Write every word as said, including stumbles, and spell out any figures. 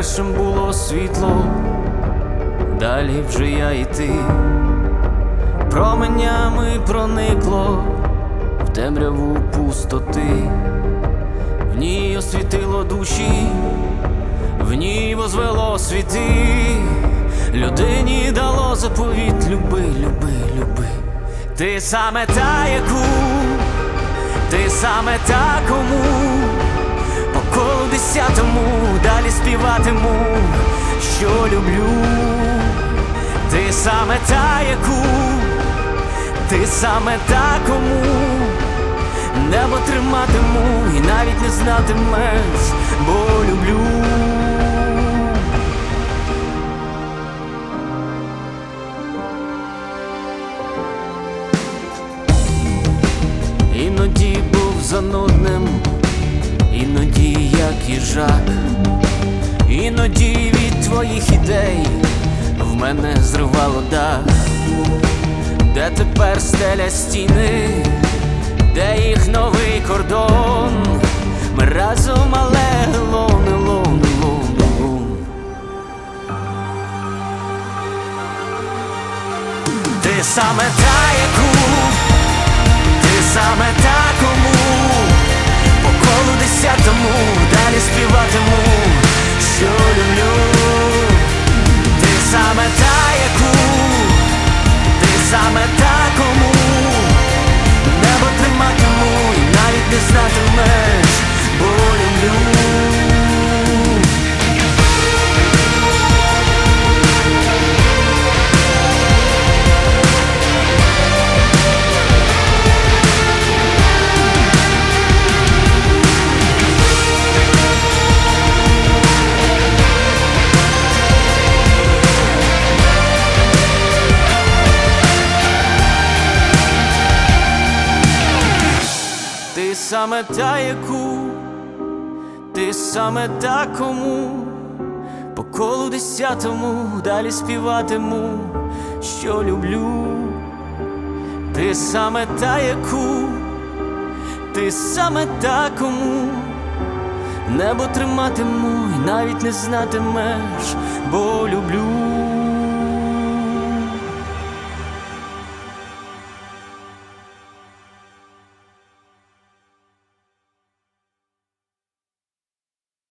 першим було світло, далі вже я і ти. Променями проникло в темряву пустоти, в ній освітило душі, в ній возвело світи. Людині дало заповіт: люби, люби, люби. Ти саме та, яку, ти саме та, кому по колу десятому далі співатиму, що люблю. Ти саме та, яку, ти саме та, кому небо триматиму і навіть не знатимеш, бо люблю. Іноді був занудним, іноді як їжак, іноді від твоїх ідей в мене зривало дах. Де тепер стеля стіни, де їх новий кордон? Ми разом, але лон, лон, лон, лон. Ти саме та, яку, ти саме та, кому по колу десятому далі співатиму, що люблю. Ти саме та, яку, ти саме та, кому небо триматиму і навіть не знатимеш, бо люблю. Ти саме та, яку, ти саме та, кому по колу десятому далі співатиму, що люблю. Ти саме та, яку, ти саме та, кому небо триматиму і навіть не знатимеш, бо люблю.